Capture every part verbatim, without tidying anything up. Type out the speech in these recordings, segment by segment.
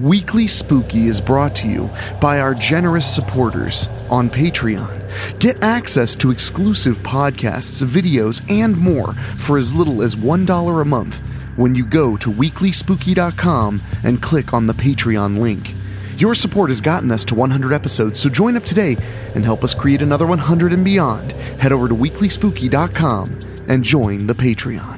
Weekly Spooky is brought to you by our generous supporters on Patreon. Get access to exclusive podcasts, videos, and more for as little as one dollar a month when you go to weekly spooky dot com and click on the Patreon link. Your support has gotten us to one hundred episodes, so join up today and help us create another one hundred and beyond. Head over to weekly spooky dot com and join the Patreon.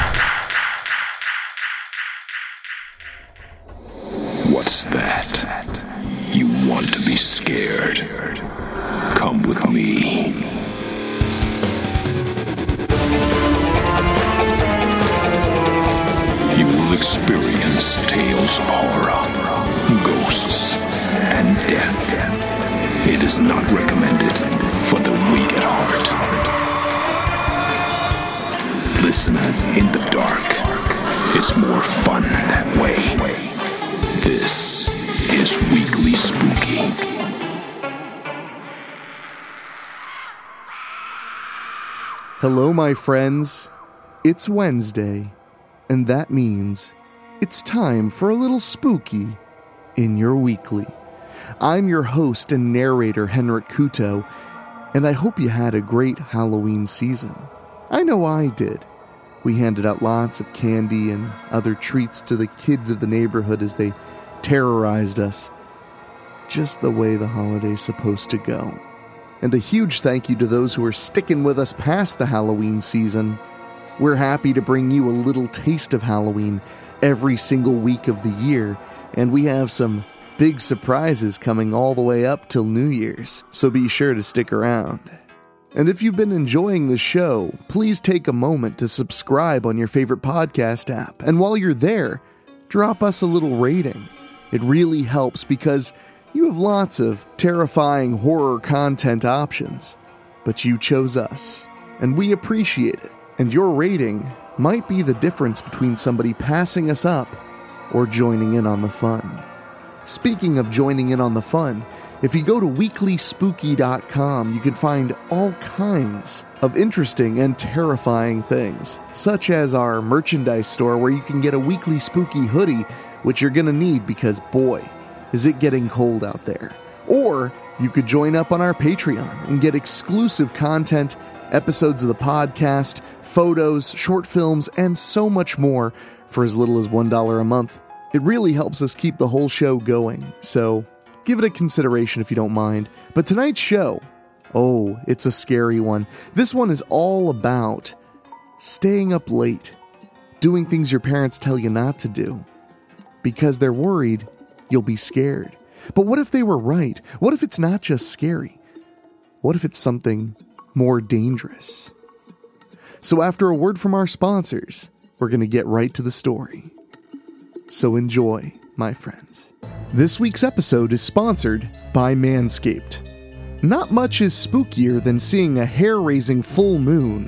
What's that? You want to be scared? Come with me. You will experience tales of horror, ghosts, and death. It is not recommended for the weak at heart. Listen in the dark. It's more fun that way. This is Weekly Spooky. Hello, my friends. It's Wednesday, and that means it's time for a little spooky in your weekly. I'm your host and narrator, Henrik Kuto, and I hope you had a great Halloween season. I know I did. We handed out lots of candy and other treats to the kids of the neighborhood as they terrorized us. Just the way the holiday's supposed to go. And a huge thank you to those who are sticking with us past the Halloween season. We're happy to bring you a little taste of Halloween every single week of the year, and we have some big surprises coming all the way up till New Year's, so be sure to stick around. And if you've been enjoying the show, please take a moment to subscribe on your favorite podcast app. And while you're there, drop us a little rating. It really helps because you have lots of terrifying horror content options. But you chose us, and we appreciate it. And your rating might be the difference between somebody passing us up or joining in on the fun. Speaking of joining in on the fun, if you go to weekly spooky dot com, you can find all kinds of interesting and terrifying things, such as our merchandise store where you can get a Weekly Spooky hoodie, which you're going to need because, boy, is it getting cold out there. Or you could join up on our Patreon and get exclusive content, episodes of the podcast, photos, short films, and so much more for as little as one dollar a month. It really helps us keep the whole show going, so give it a consideration if you don't mind. But tonight's show, oh, it's a scary one. This one is all about staying up late, doing things your parents tell you not to do, because they're worried you'll be scared. But what if they were right? What if it's not just scary? What if it's something more dangerous? So after a word from our sponsors, we're going to get right to the story. So enjoy, my friends. This week's episode is sponsored by Manscaped. Not much is spookier than seeing a hair-raising full moon.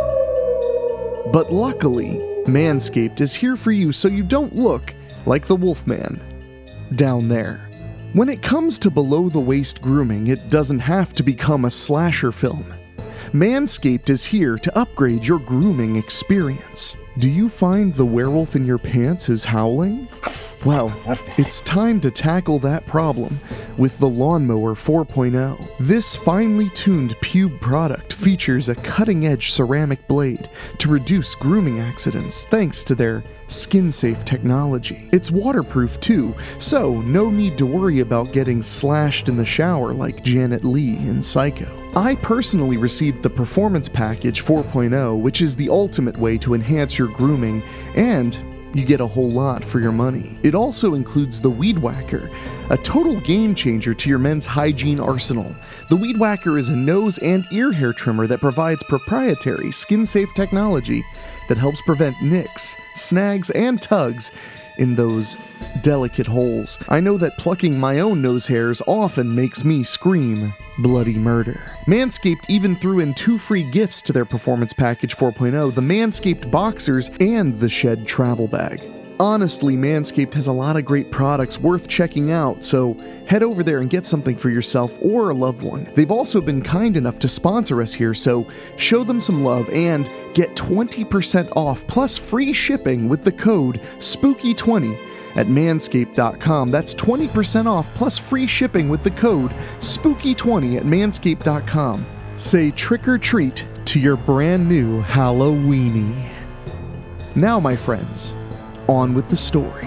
But luckily, Manscaped is here for you so you don't look like the Wolfman down there. When it comes to below-the-waist grooming, it doesn't have to become a slasher film. Manscaped is here to upgrade your grooming experience. Do you find the werewolf in your pants is howling? Well, it's time to tackle that problem with the Lawnmower four point oh. This finely tuned pube product features a cutting-edge ceramic blade to reduce grooming accidents thanks to their skin-safe technology. It's waterproof too, so no need to worry about getting slashed in the shower like Janet Leigh in Psycho. I personally received the Performance Package four point oh, which is the ultimate way to enhance your grooming, and you get a whole lot for your money. It also includes the Weed Whacker, a total game changer to your men's hygiene arsenal. The Weed Whacker is a nose and ear hair trimmer that provides proprietary skin-safe technology that helps prevent nicks, snags, and tugs in those delicate holes. I know that plucking my own nose hairs often makes me scream bloody murder. Manscaped even threw in two free gifts to their Performance Package four point oh, the Manscaped Boxers and the Shed Travel Bag. Honestly, Manscaped has a lot of great products worth checking out, so head over there and get something for yourself or a loved one. They've also been kind enough to sponsor us here, so show them some love and get twenty percent off plus free shipping with the code spooky twenty at manscaped dot com. That's twenty percent off plus free shipping with the code spooky twenty at manscaped dot com. Say trick or treat to your brand new Halloweenie. Now, my friends, on with the story.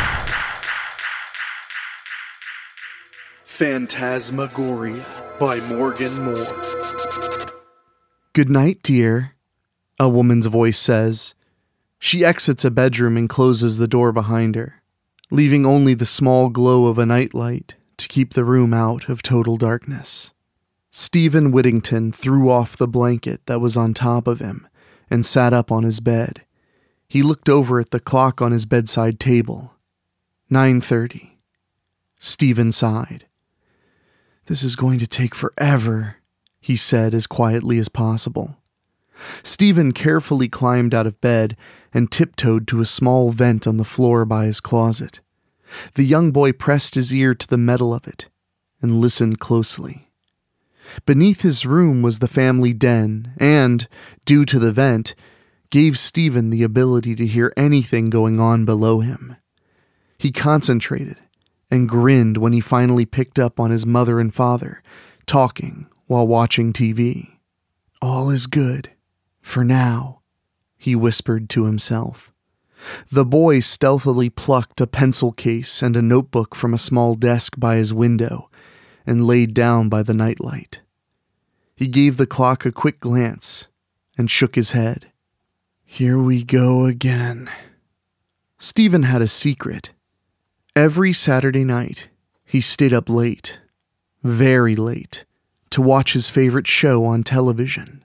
Phantasmagoria by Morgan Moore. Good night, dear, a woman's voice says. She exits a bedroom and closes the door behind her, leaving only the small glow of a nightlight to keep the room out of total darkness. Stephen Whittington threw off the blanket that was on top of him and sat up on his bed. He looked over at the clock on his bedside table. nine thirty. Stephen sighed. This is going to take forever, he said as quietly as possible. Stephen carefully climbed out of bed and tiptoed to a small vent on the floor by his closet. The young boy pressed his ear to the metal of it and listened closely. Beneath his room was the family den and, due to the vent, gave Stephen the ability to hear anything going on below him. He concentrated and grinned when he finally picked up on his mother and father talking while watching T V. All is good, for now, he whispered to himself. The boy stealthily plucked a pencil case and a notebook from a small desk by his window and laid down by the nightlight. He gave the clock a quick glance and shook his head. Here we go again. Stephen had a secret. Every Saturday night, he stayed up late, very late, to watch his favorite show on television,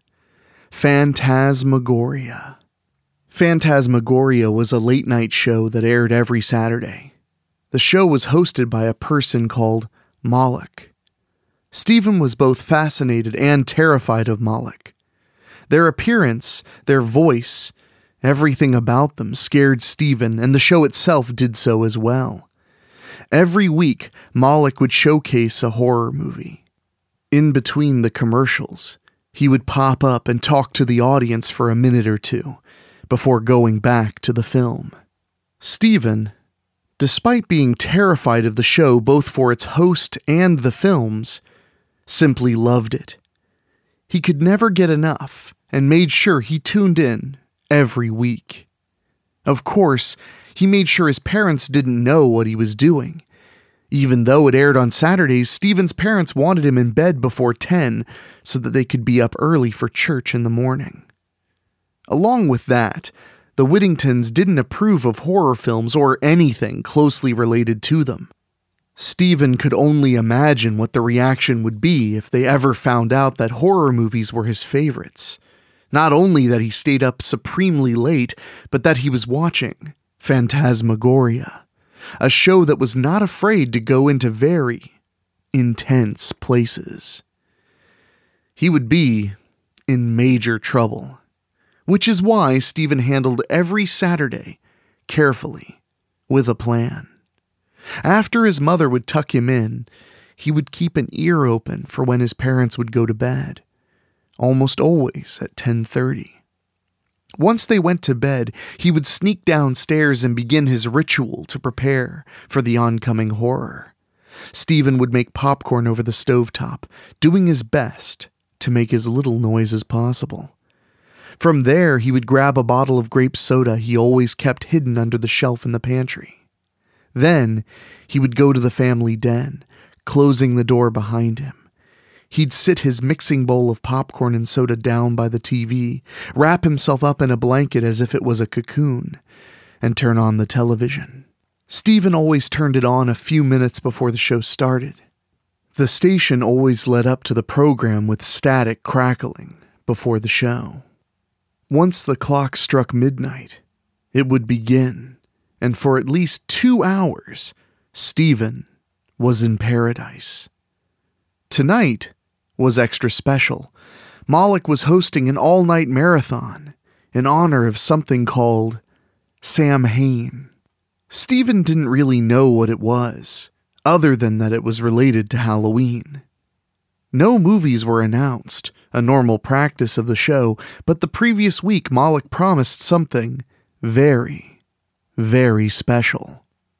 Phantasmagoria. Phantasmagoria was a late-night show that aired every Saturday. The show was hosted by a person called Moloch. Stephen was both fascinated and terrified of Moloch. Their appearance, their voice, everything about them scared Stephen, and the show itself did so as well. Every week, Moloch would showcase a horror movie. In between the commercials, he would pop up and talk to the audience for a minute or two before going back to the film. Stephen, despite being terrified of the show both for its host and the films, simply loved it. He could never get enough and made sure he tuned in every week. Of course, he made sure his parents didn't know what he was doing. Even though it aired on Saturdays, Stephen's parents wanted him in bed before ten so that they could be up early for church in the morning. Along with that, the Whittingtons didn't approve of horror films or anything closely related to them. Stephen could only imagine what the reaction would be if they ever found out that horror movies were his favorites. Not only that he stayed up supremely late, but that he was watching Phantasmagoria, a show that was not afraid to go into very intense places. He would be in major trouble, which is why Stephen handled every Saturday carefully, with a plan. After his mother would tuck him in, he would keep an ear open for when his parents would go to bed, almost always at ten thirty. Once they went to bed, he would sneak downstairs and begin his ritual to prepare for the oncoming horror. Stephen would make popcorn over the stovetop, doing his best to make as little noise as possible. From there, he would grab a bottle of grape soda he always kept hidden under the shelf in the pantry. Then, he would go to the family den, closing the door behind him. He'd sit his mixing bowl of popcorn and soda down by the T V, wrap himself up in a blanket as if it was a cocoon, and turn on the television. Stephen always turned it on a few minutes before the show started. The station always led up to the program with static crackling before the show. Once the clock struck midnight, it would begin, and for at least two hours, Stephen was in paradise. Tonight was extra special. Moloch was hosting an all-night marathon in honor of something called Samhain. Stephen didn't really know what it was, other than that it was related to Halloween. No movies were announced, a normal practice of the show, but the previous week Moloch promised something very, very special.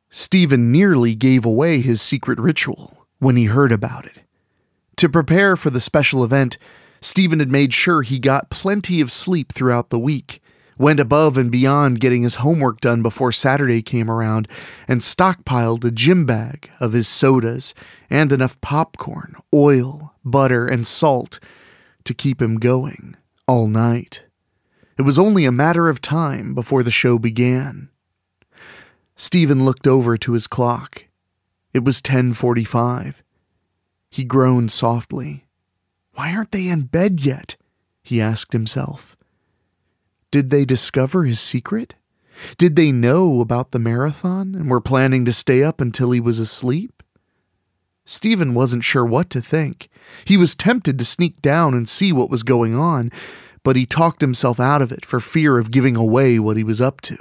Stephen nearly gave away his secret ritual when he heard about it. To prepare for the special event, Stephen had made sure he got plenty of sleep throughout the week, went above and beyond getting his homework done before Saturday came around, and stockpiled a gym bag of his sodas and enough popcorn, oil, butter, and salt to keep him going all night. It was only a matter of time before the show began. Stephen looked over to his clock. It was ten forty-five. He groaned softly. Why aren't they in bed yet? He asked himself. Did they discover his secret? Did they know about the marathon and were planning to stay up until he was asleep? Stephen wasn't sure what to think. He was tempted to sneak down and see what was going on, but he talked himself out of it for fear of giving away what he was up to.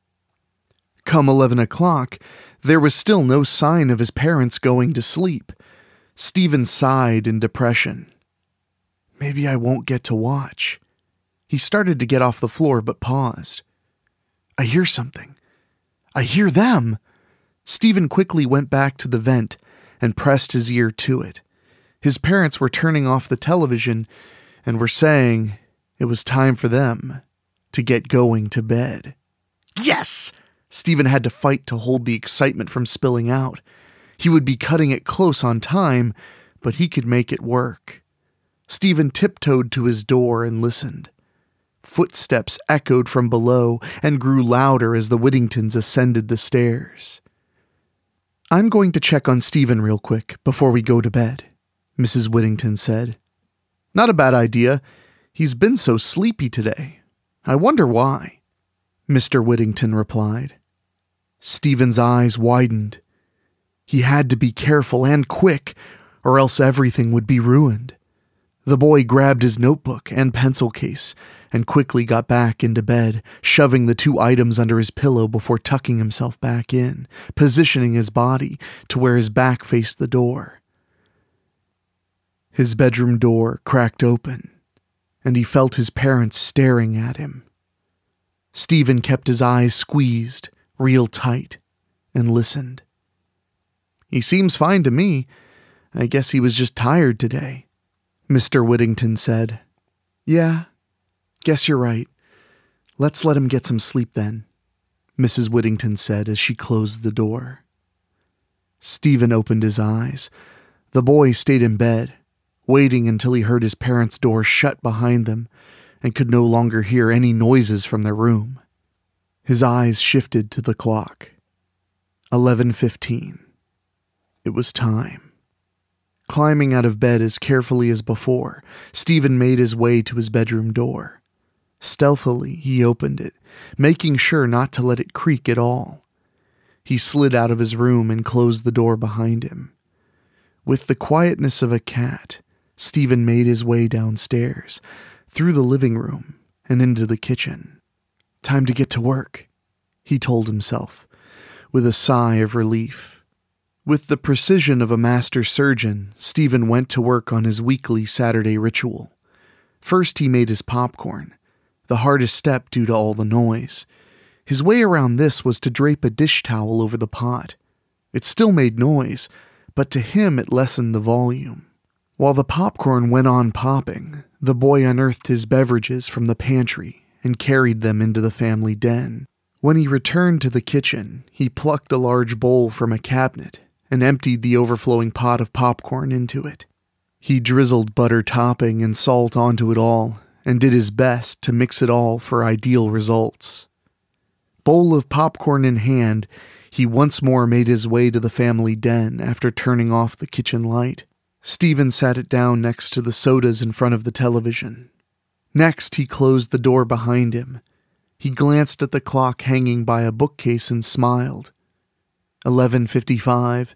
Come eleven o'clock, there was still no sign of his parents going to sleep. Stephen sighed in depression. Maybe I won't get to watch. He started to get off the floor but paused. I hear something. I hear them. Stephen quickly went back to the vent and pressed his ear to it. His parents were turning off the television and were saying it was time for them to get going to bed. Yes! Stephen had to fight to hold the excitement from spilling out. He would be cutting it close on time, but he could make it work. Stephen tiptoed to his door and listened. Footsteps echoed from below and grew louder as the Whittingtons ascended the stairs. I'm going to check on Stephen real quick before we go to bed, Missus Whittington said. Not a bad idea. He's been so sleepy today. I wonder why, Mister Whittington replied. Stephen's eyes widened. He had to be careful and quick, or else everything would be ruined. The boy grabbed his notebook and pencil case and quickly got back into bed, shoving the two items under his pillow before tucking himself back in, positioning his body to where his back faced the door. His bedroom door cracked open, and he felt his parents staring at him. Stephen kept his eyes squeezed real tight and listened. He seems fine to me. I guess he was just tired today, Mister Whittington said. Yeah, guess you're right. Let's let him get some sleep then, Missus Whittington said as she closed the door. Stephen opened his eyes. The boy stayed in bed, waiting until he heard his parents' door shut behind them and could no longer hear any noises from their room. His eyes shifted to the clock. eleven fifteen. It was time. Climbing out of bed as carefully as before, Stephen made his way to his bedroom door. Stealthily, he opened it, making sure not to let it creak at all. He slid out of his room and closed the door behind him. With the quietness of a cat, Stephen made his way downstairs, through the living room, and into the kitchen. Time to get to work, he told himself, with a sigh of relief. With the precision of a master surgeon, Stephen went to work on his weekly Saturday ritual. First he made his popcorn, the hardest step due to all the noise. His way around this was to drape a dish towel over the pot. It still made noise, but to him it lessened the volume. While the popcorn went on popping, the boy unearthed his beverages from the pantry and carried them into the family den. When he returned to the kitchen, he plucked a large bowl from a cabinet and emptied the overflowing pot of popcorn into it. He drizzled butter topping and salt onto it all and did his best to mix it all for ideal results. Bowl of popcorn in hand, he once more made his way to the family den after turning off the kitchen light. Stephen sat it down next to the sodas in front of the television. Next, he closed the door behind him. He glanced at the clock hanging by a bookcase and smiled. eleven fifty-five.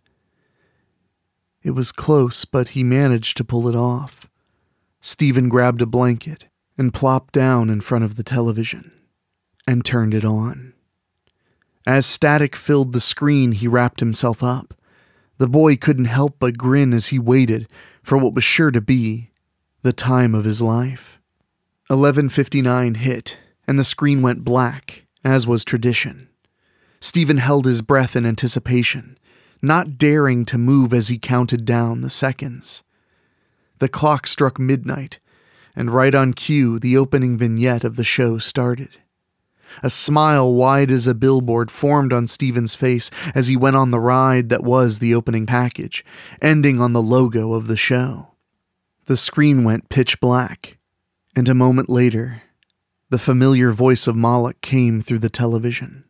It was close, but he managed to pull it off. Stephen grabbed a blanket and plopped down in front of the television and turned it on. As static filled the screen, he wrapped himself up. The boy couldn't help but grin as he waited for what was sure to be the time of his life. eleven fifty-nine hit, and the screen went black, as was tradition. Stephen held his breath in anticipation, not daring to move as he counted down the seconds. The clock struck midnight, and right on cue, the opening vignette of the show started. A smile wide as a billboard formed on Stephen's face as he went on the ride that was the opening package, ending on the logo of the show. The screen went pitch black, and a moment later, the familiar voice of Moloch came through the television.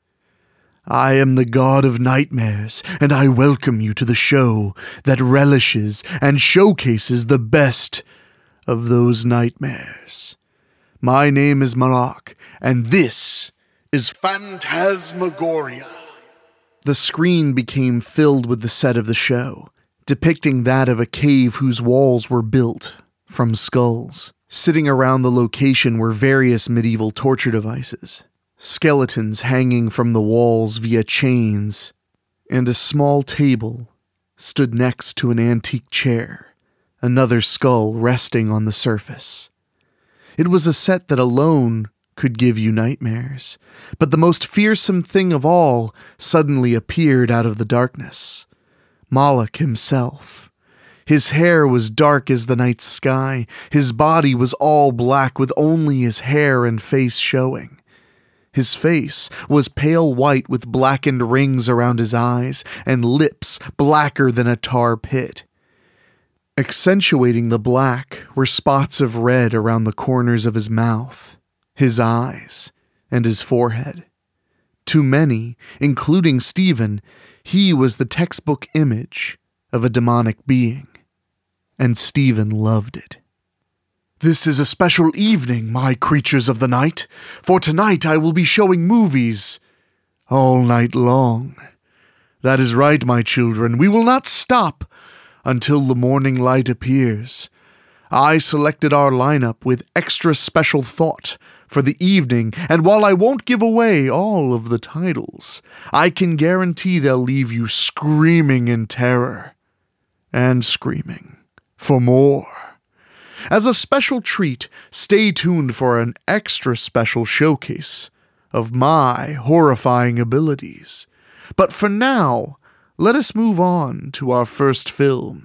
"I am the god of nightmares, and I welcome you to the show that relishes and showcases the best of those nightmares. My name is Moloch, and this is Phantasmagoria." The screen became filled with the set of the show, depicting that of a cave whose walls were built from skulls. Sitting around the location were various medieval torture devices, skeletons hanging from the walls via chains, and a small table stood next to an antique chair, another skull resting on the surface. It was a set that alone could give you nightmares, but the most fearsome thing of all suddenly appeared out of the darkness. Moloch himself. His hair was dark as the night sky. His body was all black with only his hair and face showing. His face was pale white with blackened rings around his eyes and lips blacker than a tar pit. Accentuating the black were spots of red around the corners of his mouth, his eyes, and his forehead. To many, including Stephen, he was the textbook image of a demonic being. And Stephen loved it. "This is a special evening, my creatures of the night, for tonight I will be showing movies all night long. That is right, my children, we will not stop until the morning light appears. I selected our lineup with extra special thought for the evening, and while I won't give away all of the titles, I can guarantee they'll leave you screaming in terror and screaming for more. As a special treat, stay tuned for an extra special showcase of my horrifying abilities. But for now, let us move on to our first film."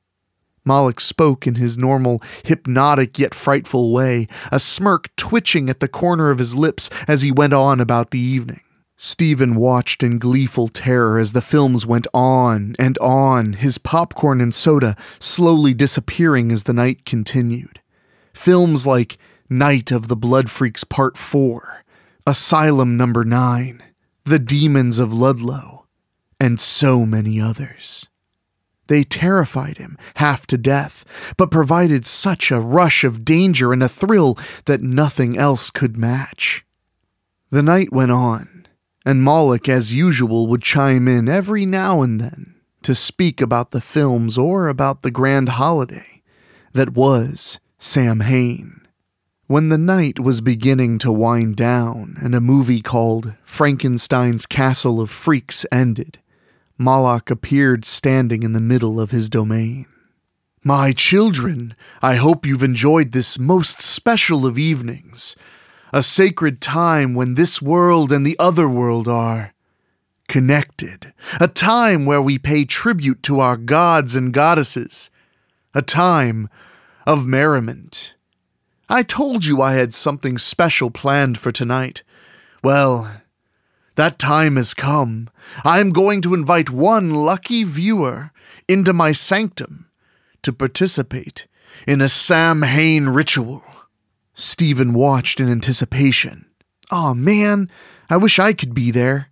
Moloch spoke in his normal, hypnotic yet frightful way, a smirk twitching at the corner of his lips as he went on about the evening. Stephen watched in gleeful terror as the films went on and on, his popcorn and soda slowly disappearing as the night continued. Films like Night of the Blood Freaks Part four, Asylum Number nine, The Demons of Ludlow, and so many others. They terrified him half to death, but provided such a rush of danger and a thrill that nothing else could match. The night went on, and Moloch, as usual, would chime in every now and then to speak about the films or about the grand holiday that was Samhain. When the night was beginning to wind down and a movie called Frankenstein's Castle of Freaks ended, Moloch appeared standing in the middle of his domain. "My children, I hope you've enjoyed this most special of evenings. A sacred time when this world and the other world are connected. A time where we pay tribute to our gods and goddesses. A time of merriment. I told you I had something special planned for tonight. Well, that time has come. I am going to invite one lucky viewer into my sanctum to participate in a Samhain ritual." Stephen watched in anticipation. "Aw, man, I wish I could be there."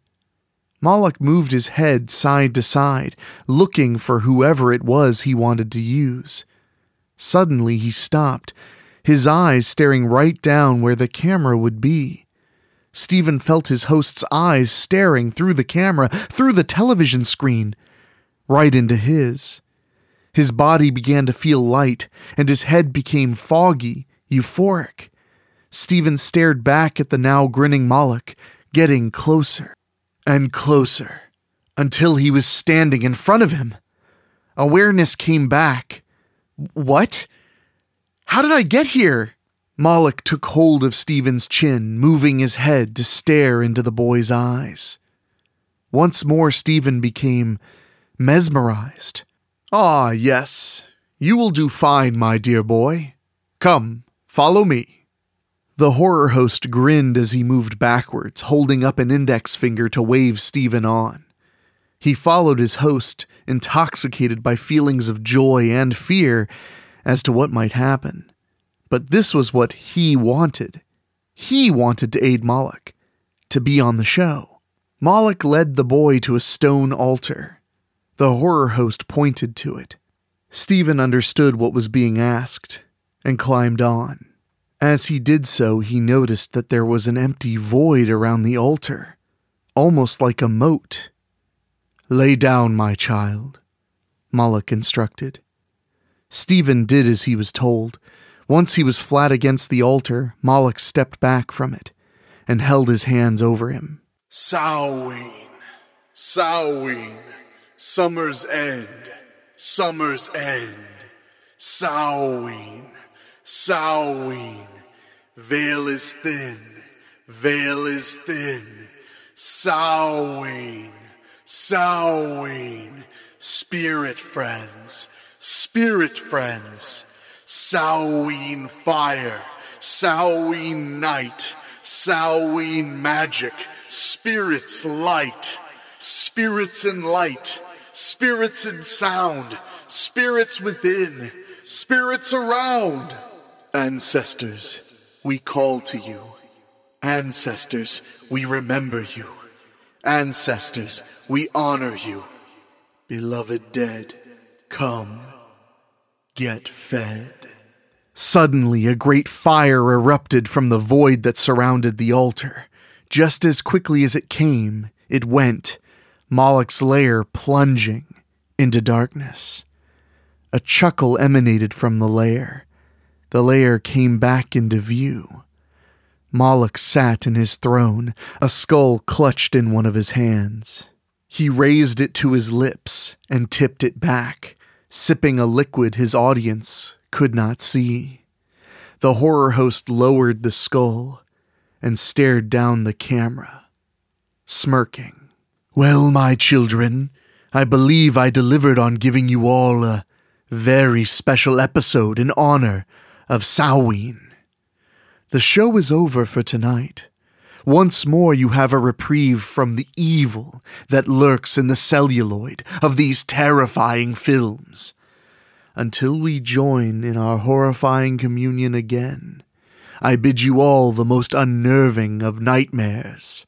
Moloch moved his head side to side, looking for whoever it was he wanted to use. Suddenly he stopped, his eyes staring right down where the camera would be. Stephen felt his host's eyes staring through the camera, through the television screen, right into his. His body began to feel light, and his head became foggy, euphoric. Stephen stared back at the now grinning Moloch, getting closer and closer, until he was standing in front of him. Awareness came back. "What? How did I get here?" Moloch took hold of Stephen's chin, moving his head to stare into the boy's eyes. Once more Stephen became mesmerized. "Ah, yes, you will do fine, my dear boy. Come, follow me." The horror host grinned as he moved backwards, holding up an index finger to wave Stephen on. He followed his host, intoxicated by feelings of joy and fear as to what might happen. But this was what he wanted. He wanted to aid Moloch, to be on the show. Moloch led the boy to a stone altar. The horror host pointed to it. Stephen understood what was being asked and climbed on. As he did so, he noticed that there was an empty void around the altar, almost like a moat. "Lay down, my child," Moloch instructed. Stephen did as he was told. Once he was flat against the altar, Moloch stepped back from it and held his hands over him. "Samhain, Samhain, summer's end, summer's end, Samhain, Samhain, veil is thin, veil is thin, Samhain, Samhain, spirit friends, spirit friends, Samhain fire, Samhain night, Samhain magic, spirits light, spirits in light, spirits in sound, spirits within, spirits around. Ancestors, we call to you. Ancestors, we remember you. Ancestors, we honor you. Beloved dead, come, get fed." Suddenly, a great fire erupted from the void that surrounded the altar. Just as quickly as it came, it went, Moloch's lair plunging into darkness. A chuckle emanated from the lair. The lair came back into view. Moloch sat in his throne, a skull clutched in one of his hands. He raised it to his lips and tipped it back, sipping a liquid his audience could not see. The horror host lowered the skull and stared down the camera, smirking. "Well, my children, I believe I delivered on giving you all a very special episode in honor of Samhain. The show is over for tonight. Once more you have a reprieve from the evil that lurks in the celluloid of these terrifying films. Until we join in our horrifying communion again, I bid you all the most unnerving of nightmares."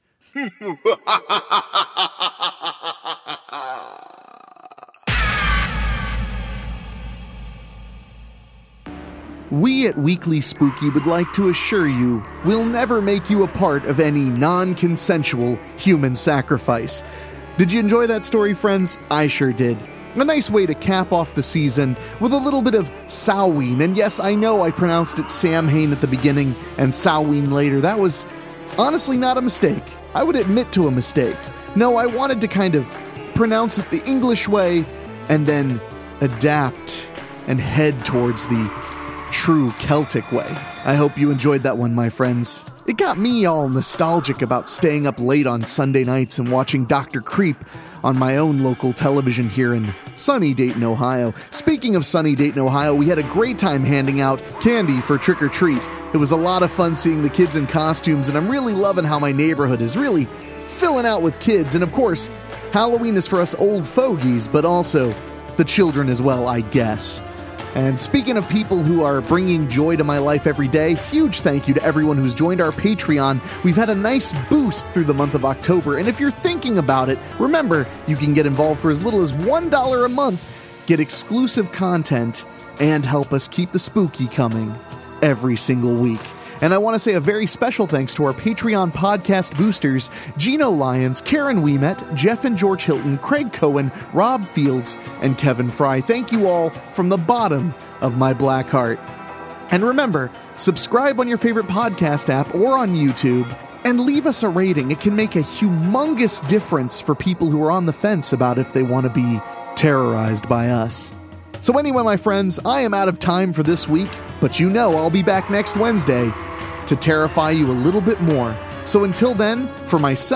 We at Weekly Spooky would like to assure you we'll never make you a part of any non-consensual human sacrifice. Did you enjoy that story, friends? I sure did. A nice way to cap off the season with a little bit of Samhain. And yes, I know I pronounced it Samhain at the beginning and Samhain later. That was honestly not a mistake. I would admit to a mistake. No, I wanted to kind of pronounce it the English way and then adapt and head towards the true Celtic way. I hope you enjoyed that one, my friends. It got me all nostalgic about staying up late on Sunday nights and watching Doctor Creep on my own local television here in sunny Dayton, Ohio. Speaking of sunny Dayton, Ohio, we had a great time handing out candy for Trick or Treat. It was a lot of fun seeing the kids in costumes, and I'm really loving how my neighborhood is really filling out with kids. And of course, Halloween is for us old fogies, but also the children as well, I guess. And speaking of people who are bringing joy to my life every day, huge thank you to everyone who's joined our Patreon. We've had a nice boost through the month of October, and if you're thinking about it, remember, you can get involved for as little as one dollar a month, get exclusive content, and help us keep the spooky coming every single week. And I want to say a very special thanks to our Patreon podcast boosters, Gino Lyons, Karen Ouimet, Jeff and George Hilton, Craig Cohen, Rob Fields, and Kevin Fry. Thank you all from the bottom of my black heart. And remember, subscribe on your favorite podcast app or on YouTube, and leave us a rating. It can make a humongous difference for people who are on the fence about if they want to be terrorized by us. So anyway, my friends, I am out of time for this week, but you know I'll be back next Wednesday to terrify you a little bit more. So until then, for myself,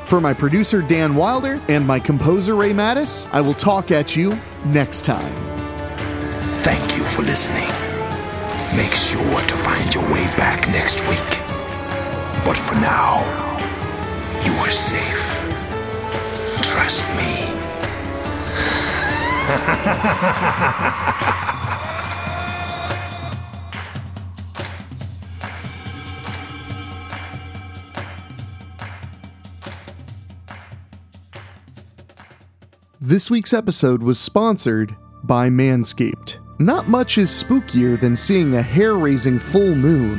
For my producer, Dan Wilder, and my composer, Ray Mattis, I will talk at you next time. Thank you for listening. Make sure to find your way back next week. But for now, you are safe. Trust me. This week's episode was sponsored by Manscaped. Not much is spookier than seeing a hair-raising full moon.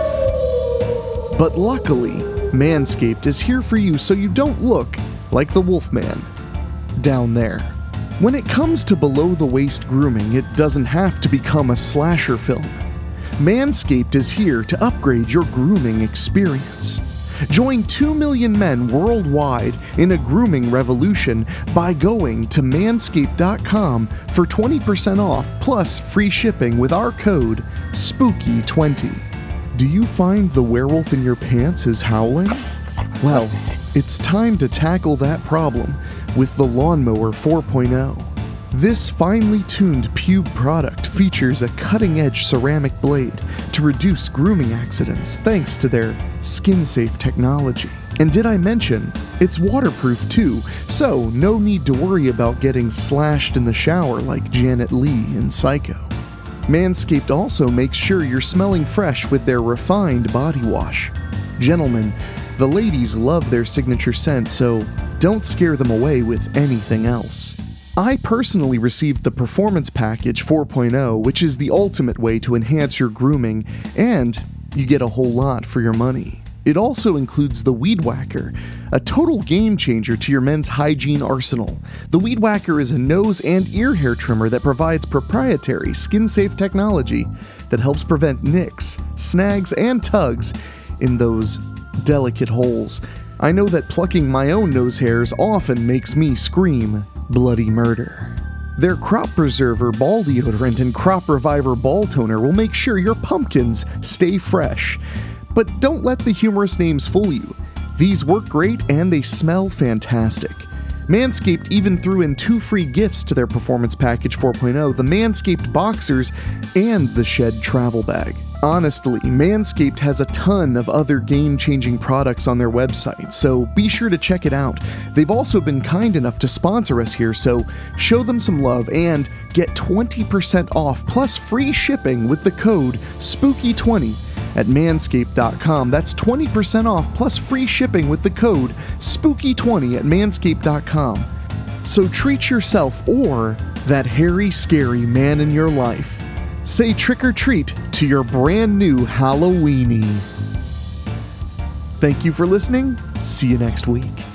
But luckily, Manscaped is here for you so you don't look like the Wolfman down there. When it comes to below-the-waist grooming, it doesn't have to become a slasher film. Manscaped is here to upgrade your grooming experience. Join two million men worldwide in a grooming revolution by going to manscaped dot com for twenty percent off plus free shipping with our code spooky twenty. Do you find the werewolf in your pants is howling? Well, it's time to tackle that problem with the Lawnmower four point oh. This finely tuned pube product features a cutting-edge ceramic blade to reduce grooming accidents thanks to their skin-safe technology. And did I mention, it's waterproof too, so no need to worry about getting slashed in the shower like Janet Leigh in Psycho. Manscaped also makes sure you're smelling fresh with their refined body wash. Gentlemen, the ladies love their signature scent, so don't scare them away with anything else. I personally received the Performance Package four point oh, which is the ultimate way to enhance your grooming, and you get a whole lot for your money. It also includes the Weed Whacker, a total game changer to your men's hygiene arsenal. The Weed Whacker is a nose and ear hair trimmer that provides proprietary skin-safe technology that helps prevent nicks, snags, and tugs in those delicate holes. I know that plucking my own nose hairs often makes me scream bloody murder. Their Crop Preserver Ball Deodorant and Crop Reviver Ball Toner will make sure your pumpkins stay fresh. But don't let the humorous names fool you. These work great and they smell fantastic. Manscaped even threw in two free gifts to their Performance Package four point oh, the Manscaped Boxers and the Shed Travel Bag. Honestly, Manscaped has a ton of other game-changing products on their website, so be sure to check it out. They've also been kind enough to sponsor us here, so show them some love and get twenty percent off plus free shipping with the code spooky twenty at manscaped dot com. That's twenty percent off plus free shipping with the code spooky twenty at manscaped dot com. So treat yourself or that hairy, scary man in your life. Say trick or treat to your brand new Halloweenie. Thank you for listening. See you next week.